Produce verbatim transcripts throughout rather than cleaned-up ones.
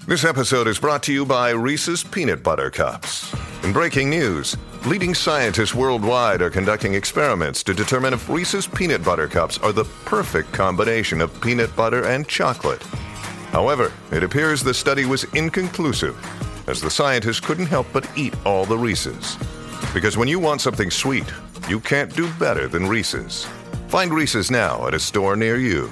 This episode is brought to you by Reese's Peanut Butter Cups. In breaking news, leading scientists worldwide are conducting experiments to determine if Reese's Peanut Butter Cups are the perfect combination of peanut butter and chocolate. However, it appears the study was inconclusive, as the scientists couldn't help but eat all the Reese's. Because when you want something sweet, you can't do better than Reese's. Find Reese's now at a store near you.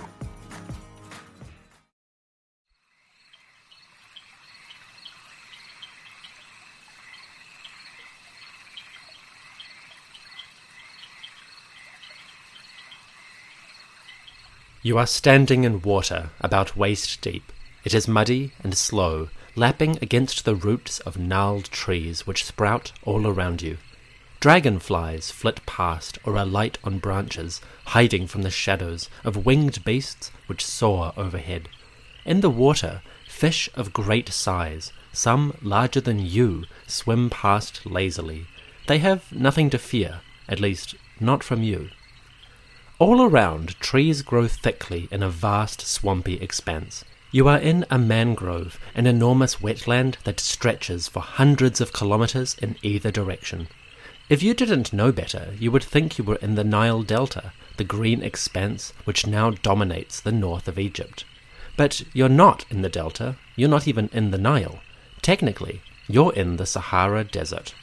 You are standing in water about waist deep. It is muddy and slow, lapping against the roots of gnarled trees which sprout all around you. Dragonflies flit past or alight on branches, hiding from the shadows of winged beasts which soar overhead. In the water, fish of great size, some larger than you, swim past lazily. They have nothing to fear, at least not from you. All around, trees grow thickly in a vast swampy expanse. You are in a mangrove, an enormous wetland that stretches for hundreds of kilometers in either direction. If you didn't know better, you would think you were in the Nile Delta, the green expanse which now dominates the north of Egypt. But you're not in the Delta, you're not even in the Nile. Technically, you're in the Sahara Desert.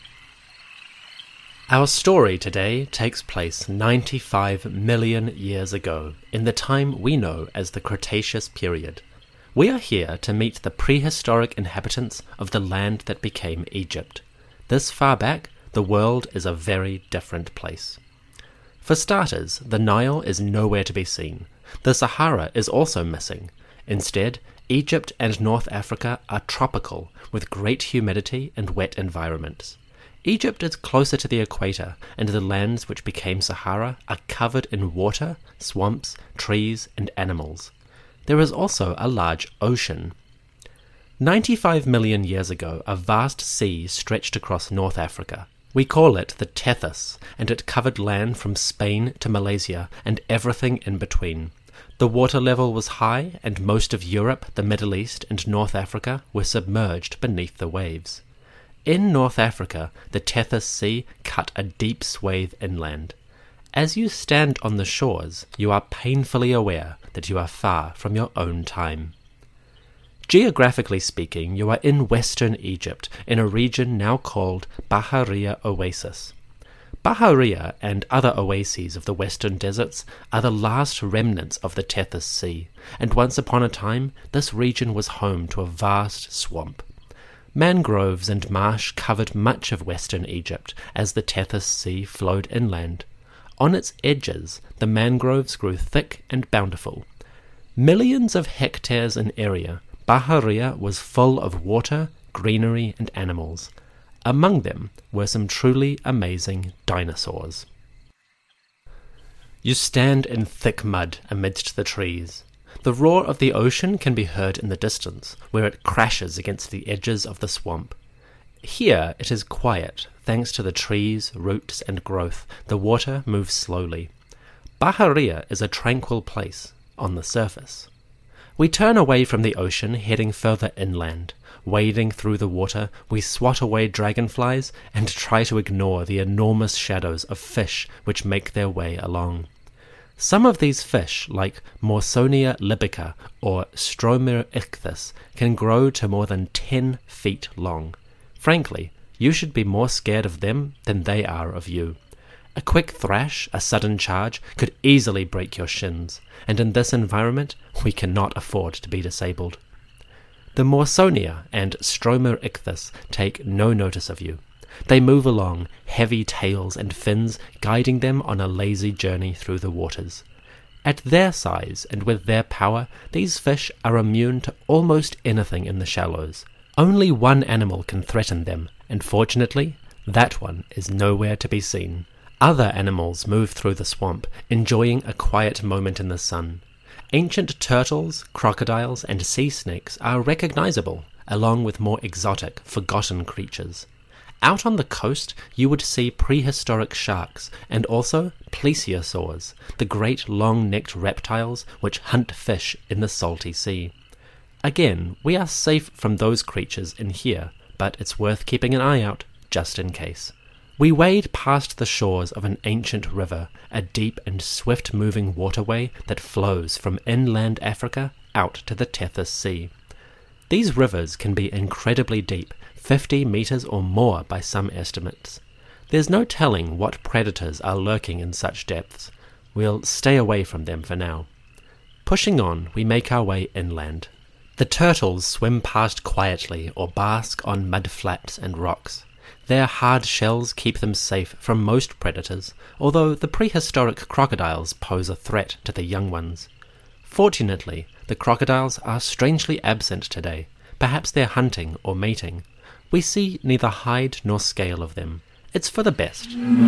Our story today takes place ninety-five million years ago, in the time we know as the Cretaceous period. We are here to meet the prehistoric inhabitants of the land that became Egypt. This far back, the world is a very different place. For starters, the Nile is nowhere to be seen. The Sahara is also missing. Instead, Egypt and North Africa are tropical, with great humidity and wet environments. Egypt is closer to the equator, and the lands which became Sahara are covered in water, swamps, trees, and animals. There is also a large ocean. ninety-five million years ago, a vast sea stretched across North Africa. We call it the Tethys, and it covered land from Spain to Malaysia and everything in between. The water level was high, and most of Europe, the Middle East, and North Africa were submerged beneath the waves. In North Africa, the Tethys Sea cut a deep swathe inland. As you stand on the shores, you are painfully aware that you are far from your own time. Geographically speaking, you are in western Egypt, in a region now called Bahariya Oasis. Bahariya and other oases of the western deserts are the last remnants of the Tethys Sea, and once upon a time, this region was home to a vast swamp. Mangroves and marsh covered much of western Egypt as the Tethys Sea flowed inland. On its edges, the mangroves grew thick and bountiful. Millions of hectares in area, Bahariya was full of water, greenery, and animals. Among them were some truly amazing dinosaurs. You stand in thick mud amidst the trees. The roar of the ocean can be heard in the distance, where it crashes against the edges of the swamp. Here it is quiet, thanks to the trees, roots, and growth. The water moves slowly. Bahariya is a tranquil place, on the surface. We turn away from the ocean, heading further inland. Wading through the water, we swat away dragonflies and try to ignore the enormous shadows of fish which make their way along. Some of these fish, like Morsonia libica or Stromyrichthys, can grow to more than ten feet long. Frankly, you should be more scared of them than they are of you. A quick thrash, a sudden charge, could easily break your shins, and in this environment, we cannot afford to be disabled. The Morsonia and Stromyrichthys take no notice of you. They move along, heavy tails and fins guiding them on a lazy journey through the waters. At their size and with their power, these fish are immune to almost anything in the shallows. Only one animal can threaten them, and fortunately, that one is nowhere to be seen. Other animals move through the swamp, enjoying a quiet moment in the sun. Ancient turtles, crocodiles, and sea snakes are recognizable, along with more exotic, forgotten creatures. Out on the coast, you would see prehistoric sharks, and also plesiosaurs, the great long-necked reptiles which hunt fish in the salty sea. Again, we are safe from those creatures in here, but it's worth keeping an eye out just in case. We wade past the shores of an ancient river, a deep and swift-moving waterway that flows from inland Africa out to the Tethys Sea. These rivers can be incredibly deep, fifty meters or more by some estimates. There's no telling what predators are lurking in such depths. We'll stay away from them for now. Pushing on, we make our way inland. The turtles swim past quietly or bask on mud flats and rocks. Their hard shells keep them safe from most predators, although the prehistoric crocodiles pose a threat to the young ones. Fortunately, the crocodiles are strangely absent today. Perhaps they're hunting or mating. We see neither hide nor scale of them. It's for the best.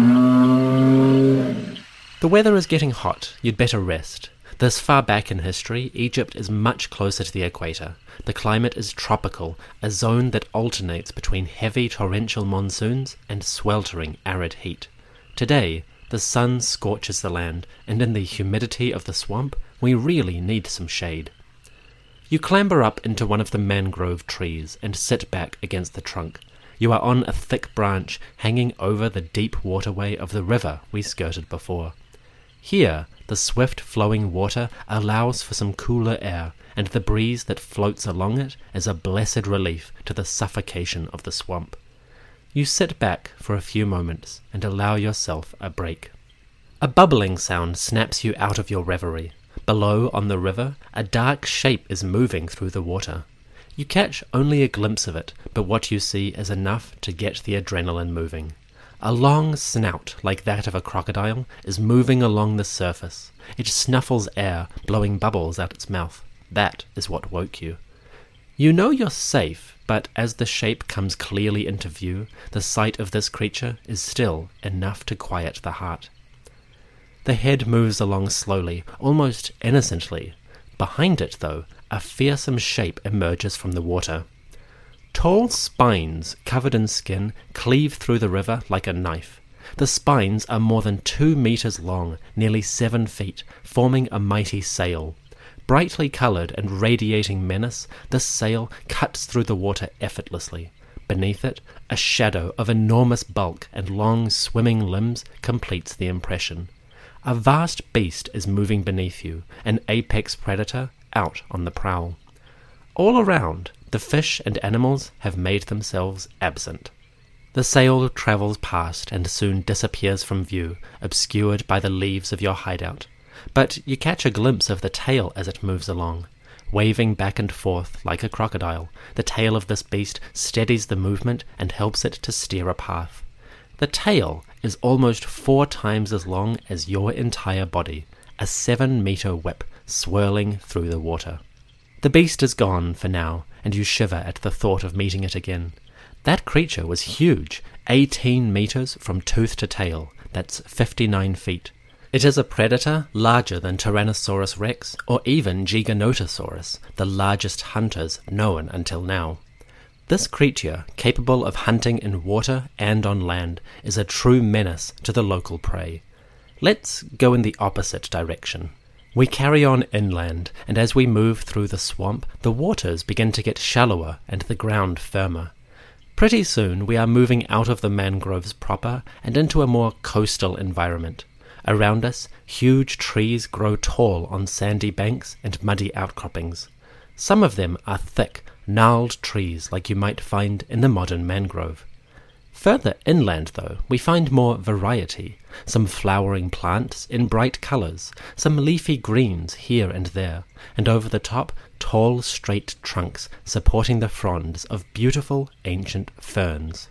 The weather is getting hot. You'd better rest. This far back in history, Egypt is much closer to the equator. The climate is tropical, a zone that alternates between heavy torrential monsoons and sweltering arid heat. Today, the sun scorches the land, and in the humidity of the swamp, we really need some shade. You clamber up into one of the mangrove trees and sit back against the trunk. You are on a thick branch hanging over the deep waterway of the river we skirted before. Here, the swift-flowing water allows for some cooler air, and the breeze that floats along it is a blessed relief to the suffocation of the swamp. You sit back for a few moments and allow yourself a break. A bubbling sound snaps you out of your reverie. Below, on the river, a dark shape is moving through the water. You catch only a glimpse of it, but what you see is enough to get the adrenaline moving. A long snout, like that of a crocodile, is moving along the surface. It snuffles air, blowing bubbles out its mouth. That is what woke you. You know you're safe, but as the shape comes clearly into view, the sight of this creature is still enough to quiet the heart. The head moves along slowly, almost innocently. Behind it, though, a fearsome shape emerges from the water. Tall spines, covered in skin, cleave through the river like a knife. The spines are more than two meters long, nearly seven feet, forming a mighty sail. Brightly colored and radiating menace, this sail cuts through the water effortlessly. Beneath it, a shadow of enormous bulk and long swimming limbs completes the impression. A vast beast is moving beneath you, an apex predator out on the prowl. All around, the fish and animals have made themselves absent. The sail travels past and soon disappears from view, obscured by the leaves of your hideout. But you catch a glimpse of the tail as it moves along. Waving back and forth like a crocodile, the tail of this beast steadies the movement and helps it to steer a path. The tail is almost four times as long as your entire body, a seven-meter whip swirling through the water. The beast is gone for now, and you shiver at the thought of meeting it again. That creature was huge, eighteen meters from tooth to tail. That's fifty-nine feet. It is a predator larger than Tyrannosaurus rex or even Giganotosaurus, the largest hunters known until now. This creature, capable of hunting in water and on land, is a true menace to the local prey. Let's go in the opposite direction. We carry on inland, and as we move through the swamp, the waters begin to get shallower and the ground firmer. Pretty soon we are moving out of the mangroves proper and into a more coastal environment. Around us, huge trees grow tall on sandy banks and muddy outcroppings. Some of them are thick, gnarled trees like you might find in the modern mangrove. Further inland, though, we find more variety, some flowering plants in bright colors, some leafy greens here and there, and over the top, tall, straight trunks supporting the fronds of beautiful ancient ferns.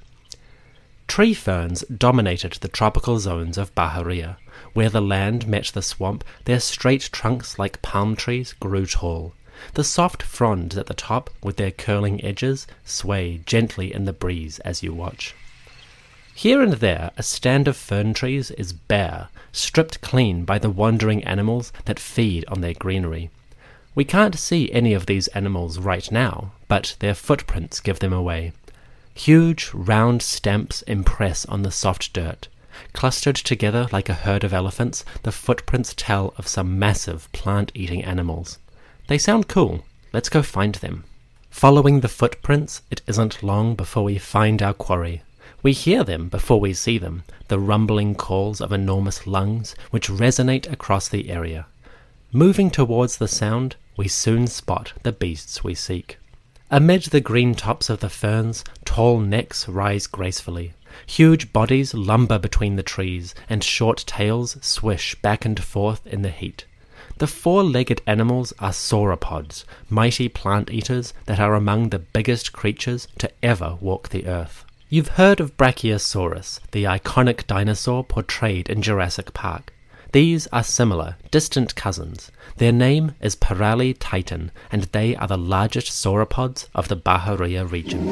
Tree ferns dominated the tropical zones of Bahariya. Where the land met the swamp, their straight trunks like palm trees grew tall. The soft fronds at the top, with their curling edges, sway gently in the breeze as you watch. Here and there, a stand of fern trees is bare, stripped clean by the wandering animals that feed on their greenery. We can't see any of these animals right now, but their footprints give them away. Huge, round stamps impress on the soft dirt. Clustered together like a herd of elephants, the footprints tell of some massive plant-eating animals. They sound cool, let's go find them. Following the footprints, it isn't long before we find our quarry. We hear them before we see them, the rumbling calls of enormous lungs which resonate across the area. Moving towards the sound, we soon spot the beasts we seek. Amid the green tops of the ferns, tall necks rise gracefully. Huge bodies lumber between the trees, and short tails swish back and forth in the heat. The four-legged animals are sauropods, mighty plant-eaters that are among the biggest creatures to ever walk the earth. You've heard of Brachiosaurus, the iconic dinosaur portrayed in Jurassic Park. These are similar, distant cousins. Their name is Paralititan, and they are the largest sauropods of the Bahariya region.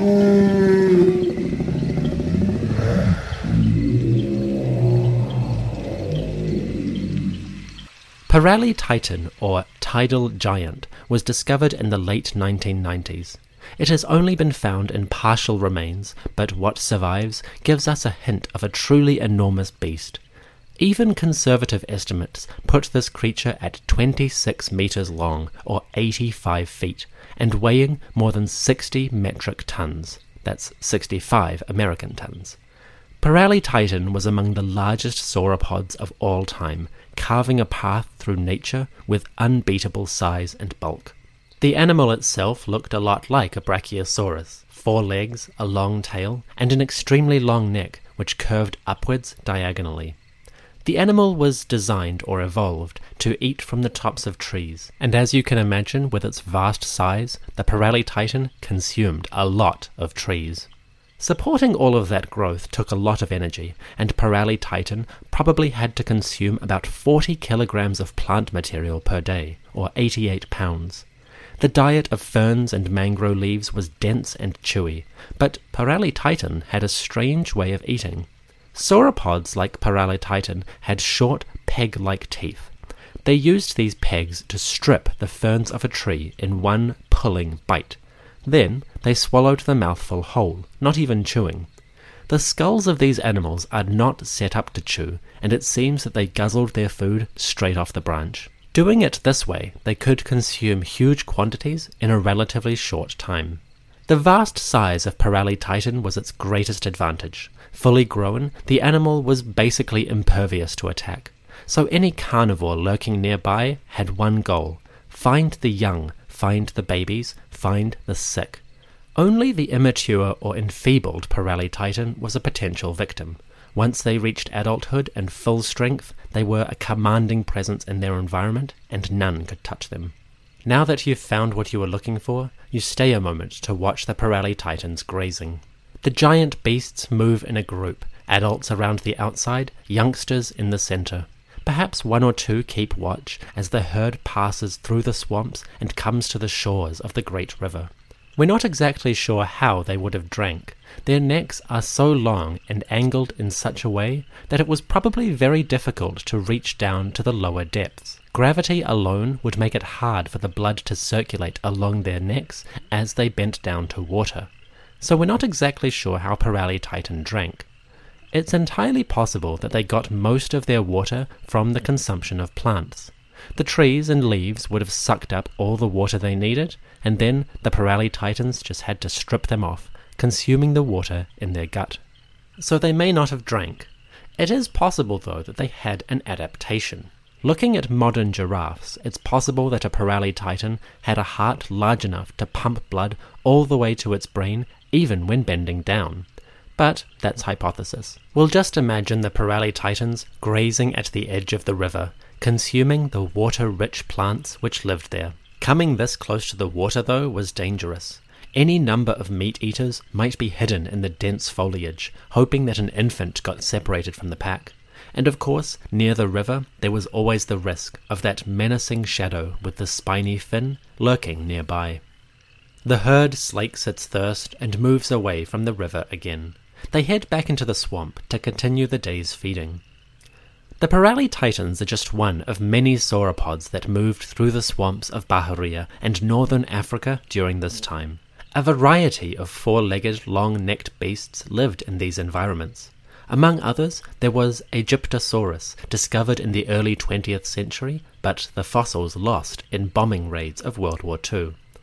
Paralititan, or tidal giant, was discovered in the late nineteen nineties. It has only been found in partial remains, but what survives gives us a hint of a truly enormous beast. Even conservative estimates put this creature at twenty-six meters long, or eighty-five feet, and weighing more than sixty metric tons. That's sixty-five American tons. Paralititan was among the largest sauropods of all time, carving a path through nature with unbeatable size and bulk. The animal itself looked a lot like a Brachiosaurus, four legs, a long tail, and an extremely long neck which curved upwards diagonally. The animal was designed or evolved to eat from the tops of trees, and as you can imagine with its vast size, the Paralititan consumed a lot of trees. Supporting all of that growth took a lot of energy, and Paralititan probably had to consume about forty kilograms of plant material per day, or eighty-eight pounds. The diet of ferns and mangrove leaves was dense and chewy, but Paralititan had a strange way of eating. Sauropods like Paralititan had short, peg-like teeth. They used these pegs to strip the ferns of a tree in one pulling bite. Then they swallowed the mouthful whole, not even chewing. The skulls of these animals are not set up to chew, and it seems that they guzzled their food straight off the branch. Doing it this way, they could consume huge quantities in a relatively short time. The vast size of Paralititan was its greatest advantage. Fully grown, the animal was basically impervious to attack. So any carnivore lurking nearby had one goal: find the young, find the babies, find the sick. Only the immature or enfeebled Paralititan was a potential victim. Once they reached adulthood and full strength, they were a commanding presence in their environment, and none could touch them. Now that you've found what you were looking for, you stay a moment to watch the Paralititans grazing. The giant beasts move in a group, adults around the outside, youngsters in the center. Perhaps one or two keep watch as the herd passes through the swamps and comes to the shores of the great river. We're not exactly sure how they would have drank. Their necks are so long and angled in such a way that it was probably very difficult to reach down to the lower depths. Gravity alone would make it hard for the blood to circulate along their necks as they bent down to water. So we're not exactly sure how Paralititan drank. It's entirely possible that they got most of their water from the consumption of plants. The trees and leaves would have sucked up all the water they needed, and then the Paralititans just had to strip them off, consuming the water in their gut. So they may not have drank. It is possible, though, that they had an adaptation. Looking at modern giraffes, it's possible that a Paralititan had a heart large enough to pump blood all the way to its brain, even when bending down. But that's hypothesis. We'll just imagine the Paralititans grazing at the edge of the river, consuming the water-rich plants which lived there. Coming this close to the water, though, was dangerous. Any number of meat-eaters might be hidden in the dense foliage, hoping that an infant got separated from the pack. And of course, near the river, there was always the risk of that menacing shadow with the spiny fin lurking nearby. The herd slakes its thirst and moves away from the river again. They head back into the swamp to continue the day's feeding. The Paralititans are just one of many sauropods that moved through the swamps of Bahariya and northern Africa during this time. A variety of four-legged, long-necked beasts lived in these environments. Among others, there was Aegyptosaurus, discovered in the early twentieth century, but the fossils lost in bombing raids of World War Two.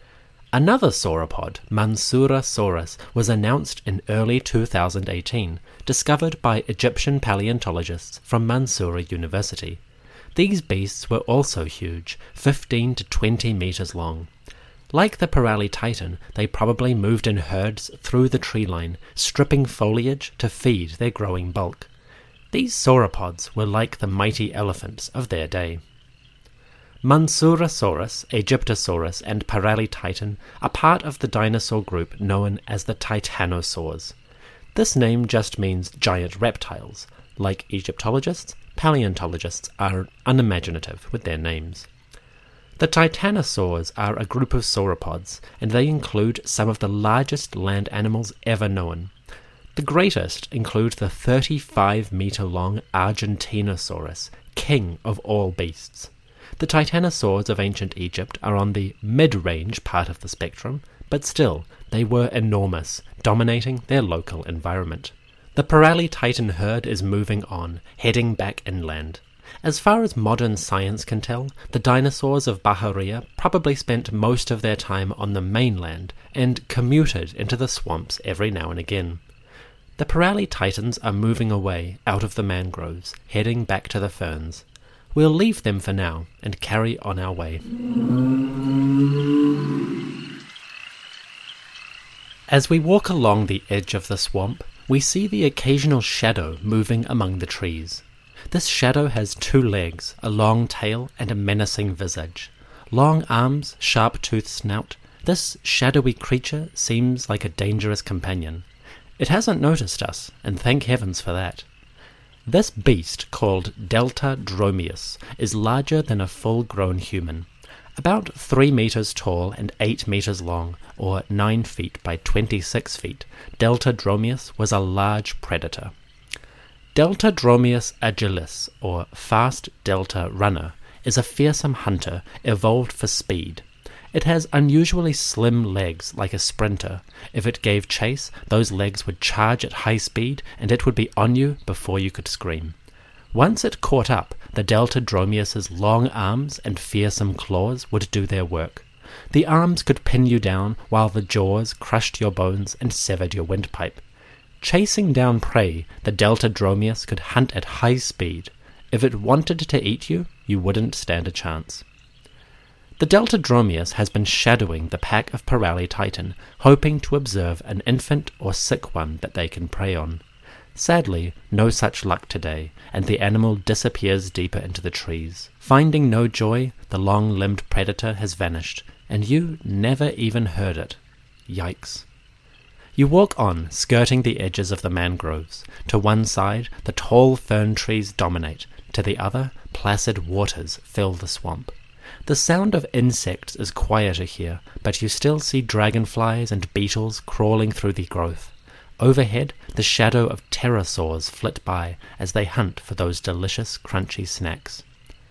Another sauropod, Mansourasaurus, was announced in early two thousand eighteen, discovered by Egyptian paleontologists from Mansoura University. These beasts were also huge, fifteen to twenty meters long. Like the Parali Titan, they probably moved in herds through the tree line, stripping foliage to feed their growing bulk. These sauropods were like the mighty elephants of their day. Mansourasaurus, Egyptosaurus, and Parali Titan are part of the dinosaur group known as the titanosaurs. This name just means giant reptiles. Like Egyptologists, paleontologists are unimaginative with their names. The titanosaurs are a group of sauropods, and they include some of the largest land animals ever known. The greatest include the thirty-five meter long Argentinosaurus, king of all beasts. The titanosaurs of ancient Egypt are on the mid-range part of the spectrum, but still, they were enormous, dominating their local environment. The Parali Titan herd is moving on, heading back inland. As far as modern science can tell, the dinosaurs of Bahariya probably spent most of their time on the mainland and commuted into the swamps every now and again. The Parali Titans are moving away out of the mangroves, heading back to the ferns. We'll leave them for now and carry on our way. As we walk along the edge of the swamp, we see the occasional shadow moving among the trees. This shadow has two legs, a long tail, and a menacing visage. Long arms, sharp-toothed snout, this shadowy creature seems like a dangerous companion. It hasn't noticed us, and thank heavens for that. This beast, called Deltadromeus, is larger than a full-grown human. About three meters tall and eight meters long, or nine feet by twenty-six feet, Deltadromeus was a large predator. Deltadromeus agilis, or fast delta runner, is a fearsome hunter evolved for speed. It has unusually slim legs like a sprinter. If it gave chase, those legs would charge at high speed and it would be on you before you could scream. Once it caught up, the Deltadromeus's long arms and fearsome claws would do their work. The arms could pin you down while the jaws crushed your bones and severed your windpipe. Chasing down prey, the Deltadromeus could hunt at high speed. If it wanted to eat you, you wouldn't stand a chance. The Deltadromeus has been shadowing the pack of Parali Titan, hoping to observe an infant or sick one that they can prey on. Sadly, no such luck today, and the animal disappears deeper into the trees. Finding no joy, the long-limbed predator has vanished, and you never even heard it. Yikes. You walk on, skirting the edges of the mangroves. To one side, the tall fern trees dominate. To the other, placid waters fill the swamp. The sound of insects is quieter here, but you still see dragonflies and beetles crawling through the growth. Overhead, the shadow of pterosaurs flit by as they hunt for those delicious, crunchy snacks.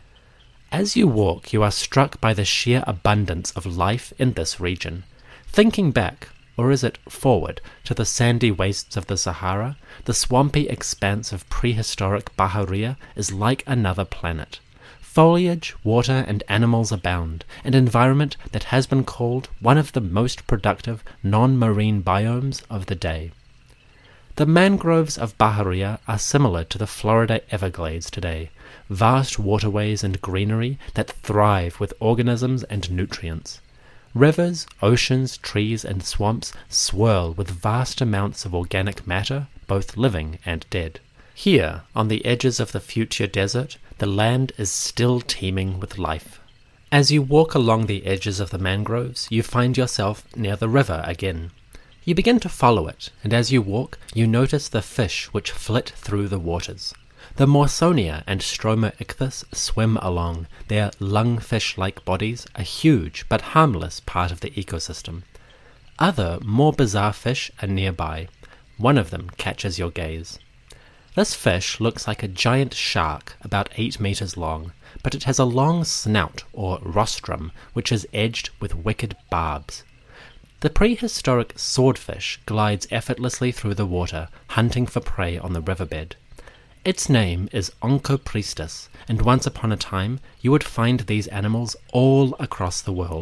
As you walk, you are struck by the sheer abundance of life in this region. Thinking back, or is it forward, to the sandy wastes of the Sahara, the swampy expanse of prehistoric Bahariya is like another planet. Foliage, water, and animals abound, an environment that has been called one of the most productive non-marine biomes of the day. The mangroves of Bahariya are similar to the Florida Everglades today, vast waterways and greenery that thrive with organisms and nutrients. Rivers, oceans, trees, and swamps swirl with vast amounts of organic matter, both living and dead. Here, on the edges of the future desert, the land is still teeming with life. As you walk along the edges of the mangroves, you find yourself near the river again. You begin to follow it, and as you walk, you notice the fish which flit through the waters. The Morsonia and Stroma ichthys swim along, their lungfish-like bodies a huge but harmless part of the ecosystem. Other, more bizarre fish are nearby. One of them catches your gaze. This fish looks like a giant shark, about eight meters long, but it has a long snout, or rostrum, which is edged with wicked barbs. The prehistoric swordfish glides effortlessly through the water, hunting for prey on the riverbed. Its name is Onchopriestus, and once upon a time you would find these animals all across the world.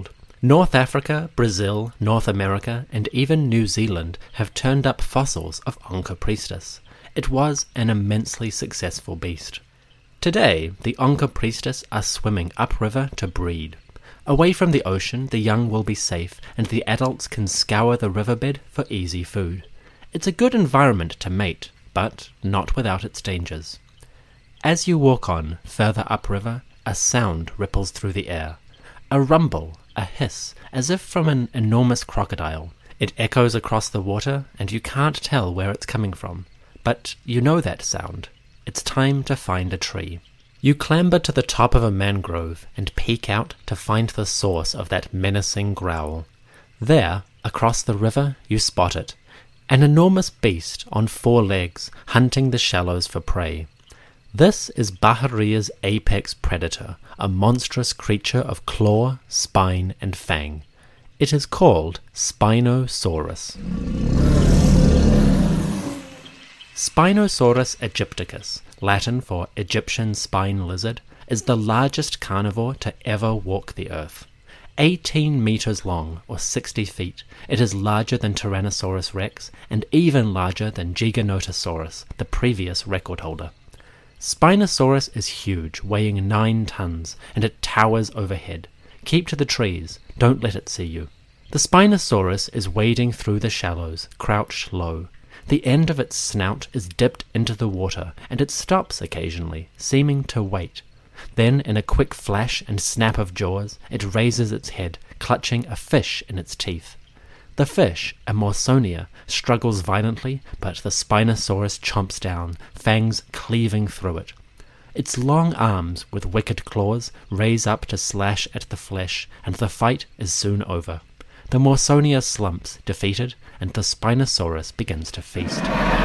North Africa, Brazil, North America, and even New Zealand have turned up fossils of Onchopriestus. It was an immensely successful beast. Today, the Onchopriestus are swimming upriver to breed. Away from the ocean, the young will be safe, and the adults can scour the riverbed for easy food. It's a good environment to mate, but not without its dangers. As you walk on, further upriver, a sound ripples through the air. A rumble, a hiss, as if from an enormous crocodile. It echoes across the water, and you can't tell where it's coming from. But you know that sound. It's time to find a tree. You clamber to the top of a mangrove and peek out to find the source of that menacing growl. There, across the river, you spot it. An enormous beast on four legs, hunting the shallows for prey. This is Baharia's apex predator, a monstrous creature of claw, spine, and fang. It is called Spinosaurus. Spinosaurus aegypticus, Latin for Egyptian spine lizard, is the largest carnivore to ever walk the earth. eighteen meters long, or sixty feet, it is larger than Tyrannosaurus rex, and even larger than Giganotosaurus, the previous record holder. Spinosaurus is huge, weighing nine tons, and it towers overhead. Keep to the trees, don't let it see you. The Spinosaurus is wading through the shallows, crouched low. The end of its snout is dipped into the water, and it stops occasionally, seeming to wait. Then, in a quick flash and snap of jaws, it raises its head, clutching a fish in its teeth. The fish, a Morsonia, struggles violently, but the Spinosaurus chomps down, fangs cleaving through it. Its long arms, with wicked claws, raise up to slash at the flesh, and the fight is soon over. The Morsonia slumps, defeated, and the Spinosaurus begins to feast.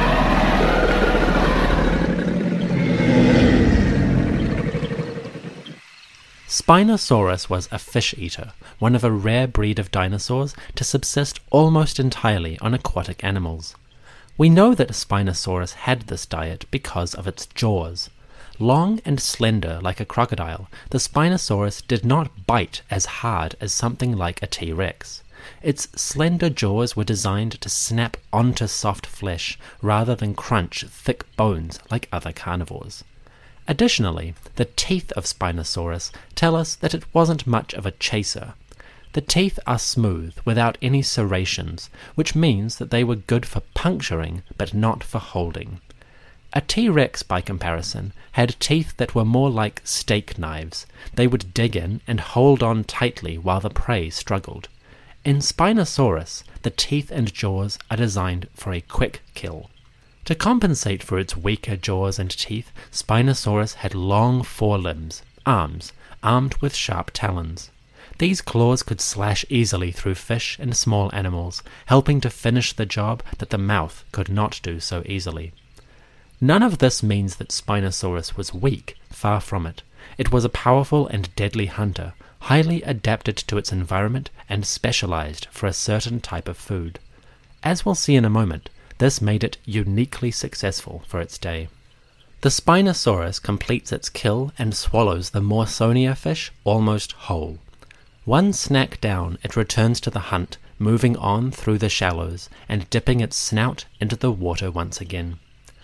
Spinosaurus was a fish-eater, one of a rare breed of dinosaurs to subsist almost entirely on aquatic animals. We know that Spinosaurus had this diet because of its jaws. Long and slender like a crocodile, the Spinosaurus did not bite as hard as something like a T-Rex. Its slender jaws were designed to snap onto soft flesh rather than crunch thick bones like other carnivores. Additionally, the teeth of Spinosaurus tell us that it wasn't much of a chaser. The teeth are smooth, without any serrations, which means that they were good for puncturing, but not for holding. A T-Rex, by comparison, had teeth that were more like steak knives. They would dig in and hold on tightly while the prey struggled. In Spinosaurus, the teeth and jaws are designed for a quick kill. To compensate for its weaker jaws and teeth, Spinosaurus had long forelimbs, arms, armed with sharp talons. These claws could slash easily through fish and small animals, helping to finish the job that the mouth could not do so easily. None of this means that Spinosaurus was weak, far from it. It was a powerful and deadly hunter, highly adapted to its environment and specialized for a certain type of food. As we'll see in a moment, this made it uniquely successful for its day. The Spinosaurus completes its kill and swallows the Morsonia fish almost whole. One snack down, it returns to the hunt, moving on through the shallows and dipping its snout into the water once again.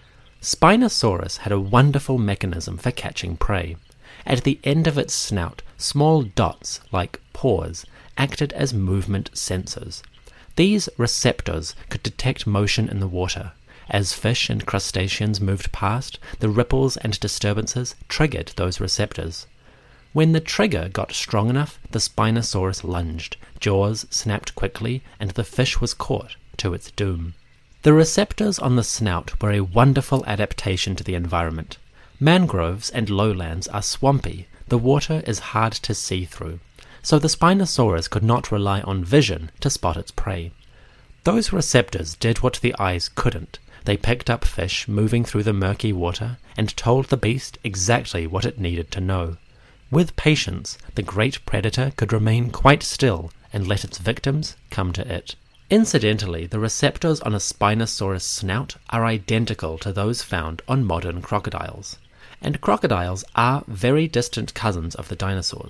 Spinosaurus had a wonderful mechanism for catching prey. At the end of its snout, small dots, like pores, acted as movement sensors. These receptors could detect motion in the water. As fish and crustaceans moved past, the ripples and disturbances triggered those receptors. When the trigger got strong enough, the Spinosaurus lunged, jaws snapped quickly, and the fish was caught to its doom. The receptors on the snout were a wonderful adaptation to the environment. Mangroves and lowlands are swampy, the water is hard to see through, so the Spinosaurus could not rely on vision to spot its prey. Those receptors did what the eyes couldn't. They picked up fish moving through the murky water and told the beast exactly what it needed to know. With patience, the great predator could remain quite still and let its victims come to it. Incidentally, the receptors on a Spinosaurus snout are identical to those found on modern crocodiles. And crocodiles are very distant cousins of the dinosaurs.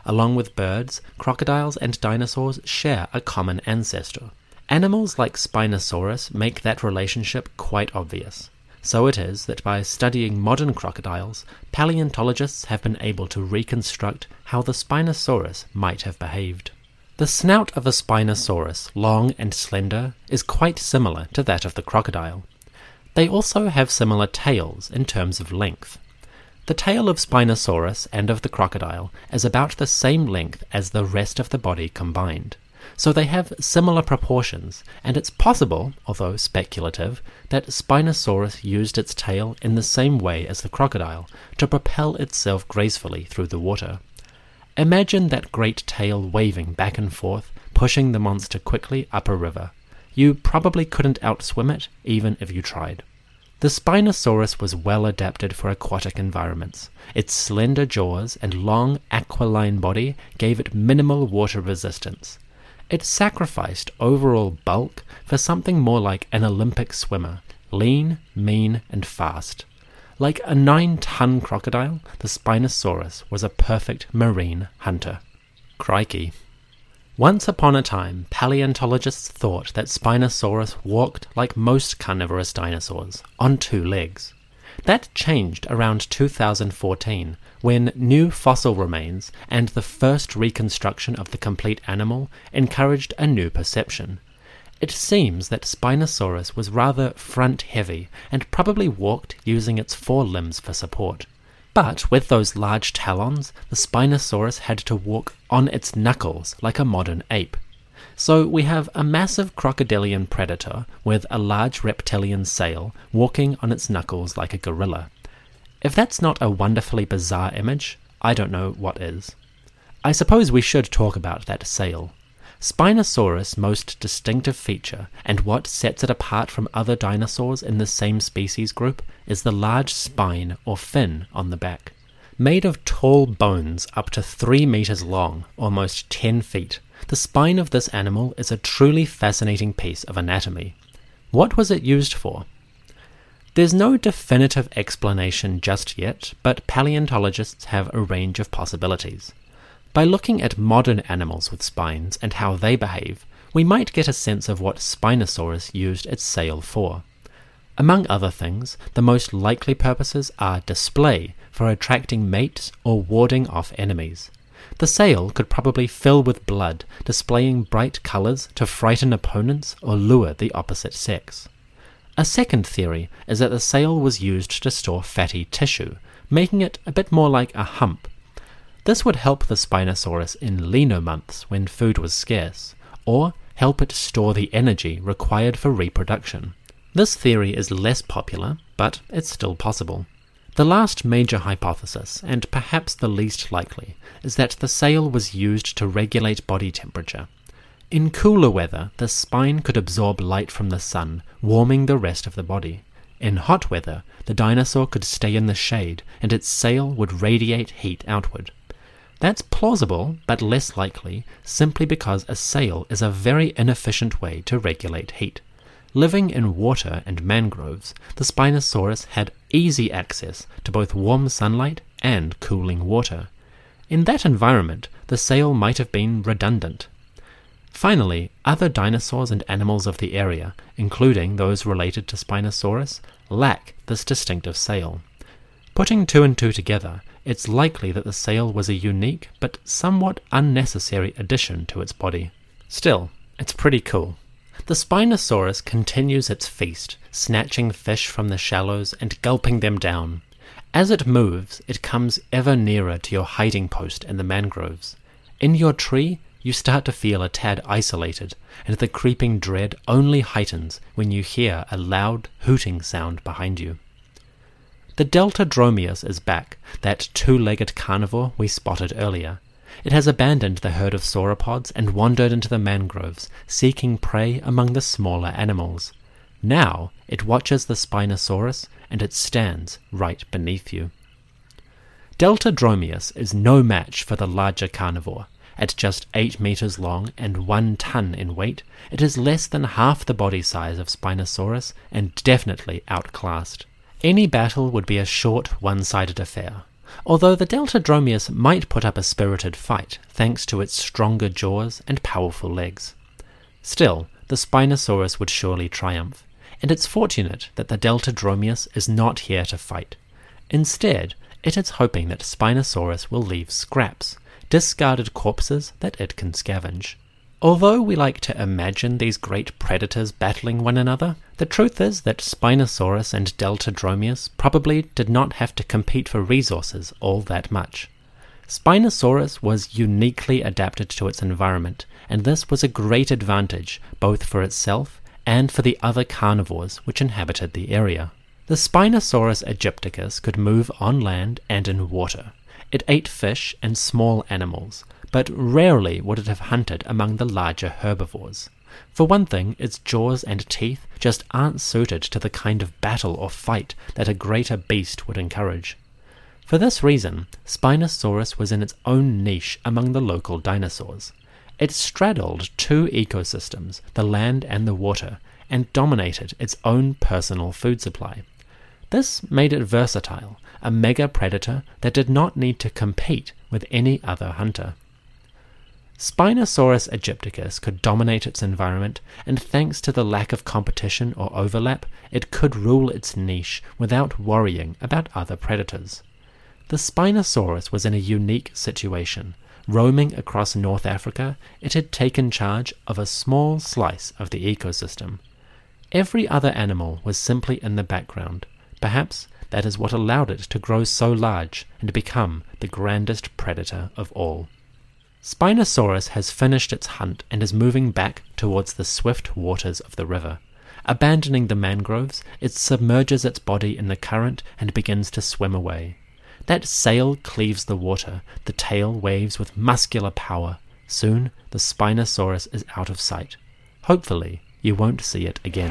Along with birds, crocodiles and dinosaurs share a common ancestor. Animals like Spinosaurus make that relationship quite obvious. So it is that by studying modern crocodiles, paleontologists have been able to reconstruct how the Spinosaurus might have behaved. The snout of a Spinosaurus, long and slender, is quite similar to that of the crocodile. They also have similar tails in terms of length. The tail of Spinosaurus and of the crocodile is about the same length as the rest of the body combined. So they have similar proportions, and it's possible, although speculative, that Spinosaurus used its tail in the same way as the crocodile to propel itself gracefully through the water. Imagine that great tail waving back and forth, pushing the monster quickly up a river. You probably couldn't outswim it, even if you tried. The Spinosaurus was well adapted for aquatic environments. Its slender jaws and long aquiline body gave it minimal water resistance. It sacrificed overall bulk for something more like an Olympic swimmer, lean, mean, and fast. Like a nine-ton crocodile, the Spinosaurus was a perfect marine hunter. Crikey. Once upon a time, paleontologists thought that Spinosaurus walked like most carnivorous dinosaurs, on two legs. That changed around two thousand fourteen, when new fossil remains and the first reconstruction of the complete animal encouraged a new perception. It seems that Spinosaurus was rather front-heavy and probably walked using its forelimbs for support. But with those large talons, the Spinosaurus had to walk on its knuckles like a modern ape. So we have a massive crocodilian predator with a large reptilian sail walking on its knuckles like a gorilla. If that's not a wonderfully bizarre image, I don't know what is. I suppose we should talk about that sail. Spinosaurus' most distinctive feature, and what sets it apart from other dinosaurs in the same species group, is the large spine or fin on the back. Made of tall bones up to three meters long, almost ten feet, the spine of this animal is a truly fascinating piece of anatomy. What was it used for? There's no definitive explanation just yet, but paleontologists have a range of possibilities. By looking at modern animals with spines and how they behave, we might get a sense of what Spinosaurus used its sail for. Among other things, the most likely purposes are display, for attracting mates or warding off enemies. The sail could probably fill with blood, displaying bright colors to frighten opponents or lure the opposite sex. A second theory is that the sail was used to store fatty tissue, making it a bit more like a hump. This would help the Spinosaurus in leaner months when food was scarce, or help it store the energy required for reproduction. This theory is less popular, but it's still possible. The last major hypothesis, and perhaps the least likely, is that the sail was used to regulate body temperature. In cooler weather, the spine could absorb light from the sun, warming the rest of the body. In hot weather, the dinosaur could stay in the shade, and its sail would radiate heat outward. That's plausible, but less likely, simply because a sail is a very inefficient way to regulate heat. Living in water and mangroves, the Spinosaurus had easy access to both warm sunlight and cooling water. In that environment, the sail might have been redundant. Finally, other dinosaurs and animals of the area, including those related to Spinosaurus, lack this distinctive sail. Putting two and two together, it's likely that the sail was a unique but somewhat unnecessary addition to its body. Still, it's pretty cool. The Spinosaurus continues its feast, snatching fish from the shallows and gulping them down. As it moves, it comes ever nearer to your hiding post in the mangroves. In your tree, you start to feel a tad isolated, and the creeping dread only heightens when you hear a loud hooting sound behind you. The Deltadromeus is back, that two-legged carnivore we spotted earlier. It has abandoned the herd of sauropods and wandered into the mangroves, seeking prey among the smaller animals. Now it watches the Spinosaurus, and it stands right beneath you. Deltadromeus is no match for the larger carnivore. At just eight meters long and one ton in weight, it is less than half the body size of Spinosaurus and definitely outclassed. Any battle would be a short, one-sided affair. although the Deltadromeus might put up a spirited fight thanks to its stronger jaws and powerful legs. Still, the Spinosaurus would surely triumph, and it's fortunate that the Deltadromeus is not here to fight. Instead, it is hoping that Spinosaurus will leave scraps, discarded corpses that it can scavenge. Although we like to imagine these great predators battling one another, the truth is that Spinosaurus and Deltadromeus probably did not have to compete for resources all that much. Spinosaurus was uniquely adapted to its environment, and this was a great advantage both for itself and for the other carnivores which inhabited the area. The Spinosaurus aegypticus could move on land and in water. It ate fish and small animals, but rarely would it have hunted among the larger herbivores. For one thing, its jaws and teeth just aren't suited to the kind of battle or fight that a greater beast would encourage. For this reason, Spinosaurus was in its own niche among the local dinosaurs. It straddled two ecosystems, the land and the water, and dominated its own personal food supply. This made it versatile, a mega predator that did not need to compete with any other hunter. Spinosaurus aegypticus could dominate its environment, and thanks to the lack of competition or overlap, it could rule its niche without worrying about other predators. The Spinosaurus was in a unique situation. Roaming across North Africa, it had taken charge of a small slice of the ecosystem. Every other animal was simply in the background. Perhaps that is what allowed it to grow so large and become the grandest predator of all. Spinosaurus has finished its hunt and is moving back towards the swift waters of the river. Abandoning the mangroves, it submerges its body in the current and begins to swim away. That sail cleaves the water, the tail waves with muscular power. Soon the Spinosaurus is out of sight. Hopefully, you won't see it again.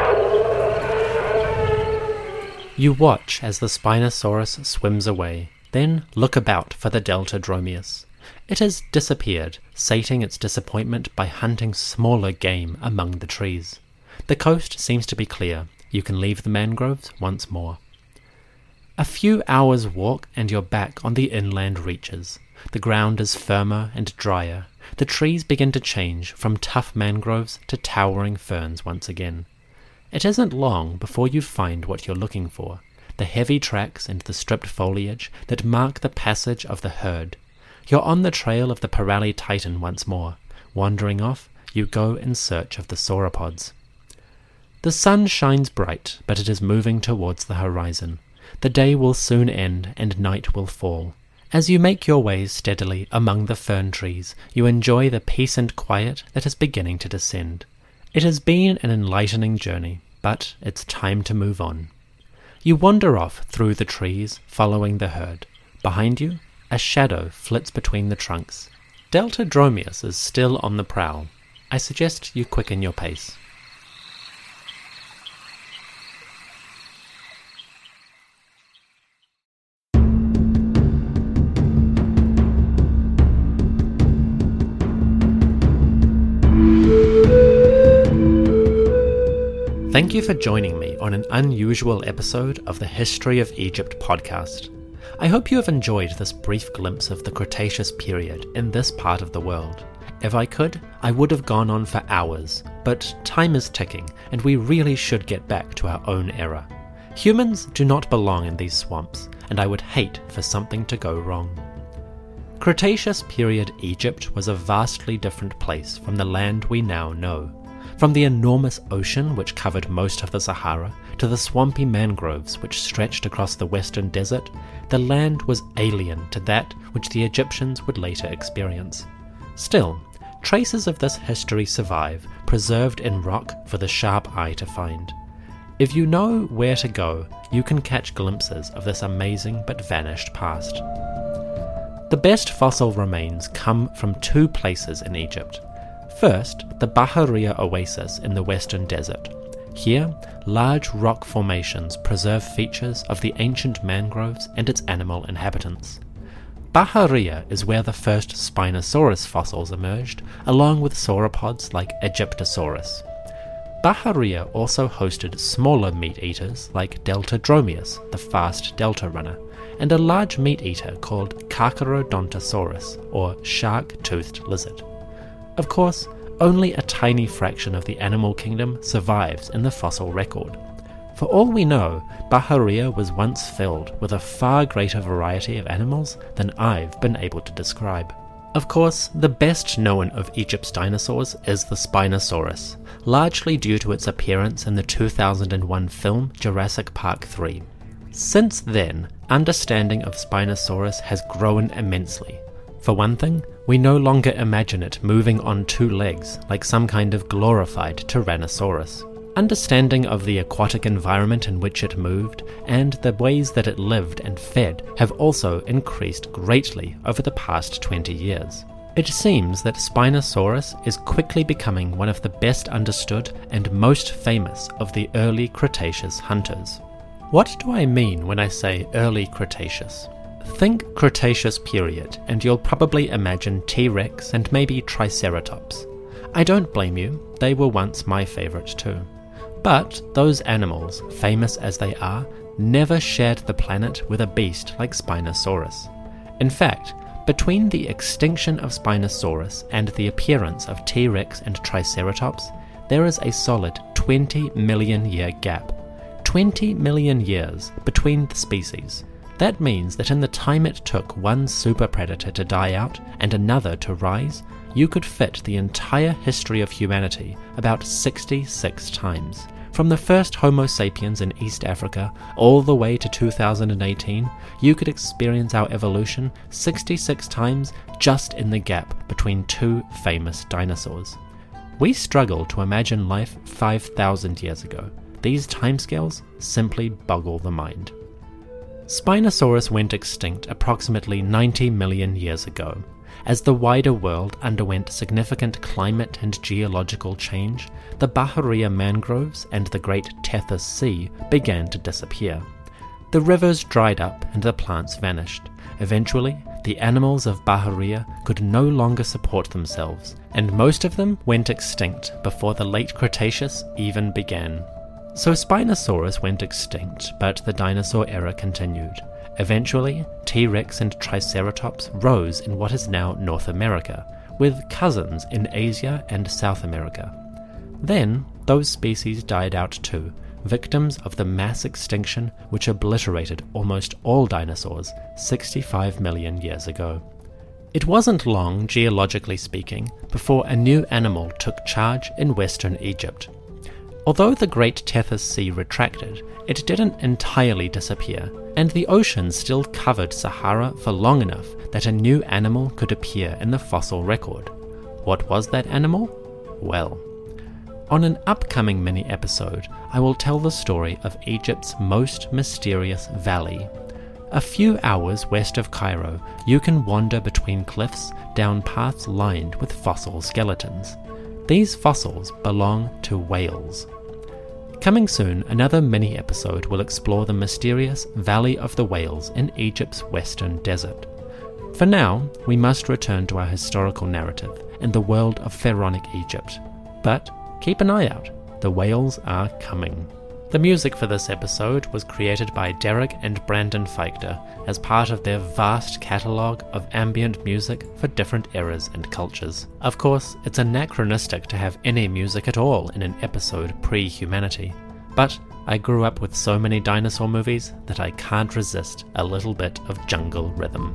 You watch as the Spinosaurus swims away, then look about for the Deltadromeus. It has disappeared, sating its disappointment by hunting smaller game among the trees. The coast seems to be clear. You can leave the mangroves once more. A few hours' walk and you're back on the inland reaches. The ground is firmer and drier. The trees begin to change from tough mangroves to towering ferns once again. It isn't long before you find what you're looking for, the heavy tracks and the stripped foliage that mark the passage of the herd. You're on the trail of the Parali Titan once more. Wandering off, you go in search of the sauropods. The sun shines bright, but it is moving towards the horizon. The day will soon end, and night will fall. As you make your way steadily among the fern trees, you enjoy the peace and quiet that is beginning to descend. It has been an enlightening journey, but it's time to move on. You wander off through the trees, following the herd. Behind you, a shadow flits between the trunks. Deltadromeus is still on the prowl. I suggest you quicken your pace. Thank you for joining me on an unusual episode of the History of Egypt podcast. I hope you have enjoyed this brief glimpse of the Cretaceous period in this part of the world. If I could, I would have gone on for hours, but time is ticking and we really should get back to our own era. Humans do not belong in these swamps, and I would hate for something to go wrong. Cretaceous period Egypt was a vastly different place from the land we now know. From the enormous ocean which covered most of the Sahara to the swampy mangroves which stretched across the western desert, the land was alien to that which the Egyptians would later experience. Still, traces of this history survive, preserved in rock for the sharp eye to find. If you know where to go, you can catch glimpses of this amazing but vanished past. The best fossil remains come from two places in Egypt. First, the Bahariya Oasis in the western desert. Here, large rock formations preserve features of the ancient mangroves and its animal inhabitants. Bahariya is where the first Spinosaurus fossils emerged, along with sauropods like Egyptosaurus. Bahariya also hosted smaller meat-eaters like Deltadromeus, the fast delta runner, and a large meat-eater called Carcharodontosaurus, or shark-toothed lizard. Of course, only a tiny fraction of the animal kingdom survives in the fossil record. For all we know, Bahariya was once filled with a far greater variety of animals than I've been able to describe. Of course, the best known of Egypt's dinosaurs is the Spinosaurus, largely due to its appearance in the two thousand one film Jurassic Park three. Since then, understanding of Spinosaurus has grown immensely. For one thing, we no longer imagine it moving on two legs like some kind of glorified Tyrannosaurus. Understanding of the aquatic environment in which it moved and the ways that it lived and fed have also increased greatly over the past twenty years. It seems that Spinosaurus is quickly becoming one of the best understood and most famous of the early Cretaceous hunters. What do I mean when I say early Cretaceous? Think Cretaceous period and you'll probably imagine T-Rex and maybe Triceratops. I don't blame you, they were once my favourite too. But those animals, famous as they are, never shared the planet with a beast like Spinosaurus. In fact, between the extinction of Spinosaurus and the appearance of T-Rex and Triceratops, there is a solid twenty million year gap. twenty million years between the species. That means that in the time it took one super predator to die out and another to rise, you could fit the entire history of humanity about sixty-six times. From the first Homo sapiens in East Africa all the way to two thousand eighteen, you could experience our evolution sixty-six times just in the gap between two famous dinosaurs. We struggle to imagine life five thousand years ago. These timescales simply boggle the mind. Spinosaurus went extinct approximately ninety million years ago. As the wider world underwent significant climate and geological change, the Bahariya mangroves and the Great Tethys Sea began to disappear. The rivers dried up and the plants vanished. Eventually, the animals of Bahariya could no longer support themselves, and most of them went extinct before the late Cretaceous even began. So Spinosaurus went extinct, but the dinosaur era continued. Eventually, T-Rex and Triceratops rose in what is now North America, with cousins in Asia and South America. Then, those species died out too, victims of the mass extinction which obliterated almost all dinosaurs sixty-five million years ago. It wasn't long, geologically speaking, before a new animal took charge in western Egypt. Although the Great Tethys Sea retracted, it didn't entirely disappear, and the ocean still covered Sahara for long enough that a new animal could appear in the fossil record. What was that animal? Well, on an upcoming mini-episode, I will tell the story of Egypt's most mysterious valley. A few hours west of Cairo, you can wander between cliffs down paths lined with fossil skeletons. These fossils belong to whales. Coming soon, another mini-episode will explore the mysterious Valley of the Whales in Egypt's western desert. For now, we must return to our historical narrative in the world of pharaonic Egypt. But keep an eye out, the whales are coming. The music for this episode was created by Derek and Brandon Feichter as part of their vast catalogue of ambient music for different eras and cultures. Of course, it's anachronistic to have any music at all in an episode pre-humanity, but I grew up with so many dinosaur movies that I can't resist a little bit of jungle rhythm.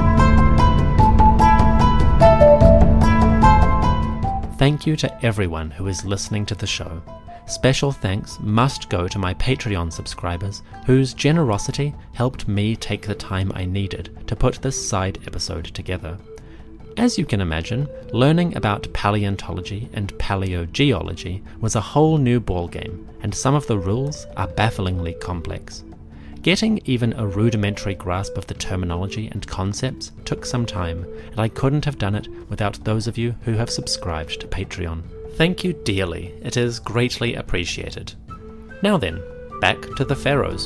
Thank you to everyone who is listening to the show. Special thanks must go to my Patreon subscribers, whose generosity helped me take the time I needed to put this side episode together. As you can imagine, learning about paleontology and paleogeology was a whole new ballgame, and some of the rules are bafflingly complex. Getting even a rudimentary grasp of the terminology and concepts took some time, and I couldn't have done it without those of you who have subscribed to Patreon. Thank you dearly, it is greatly appreciated. Now then, back to the pharaohs.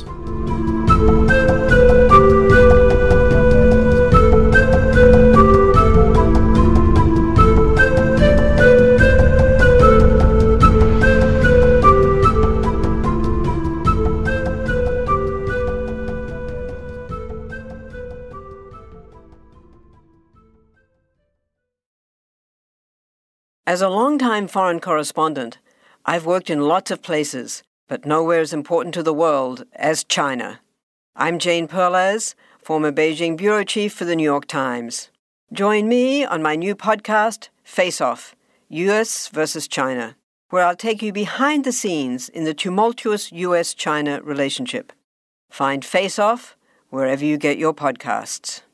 As a longtime foreign correspondent, I've worked in lots of places, but nowhere as important to the world as China. I'm Jane Perlez, former Beijing bureau chief for the New York Times. Join me on my new podcast, Face Off, U S versus China, where I'll take you behind the scenes in the tumultuous U S China relationship. Find Face Off wherever you get your podcasts.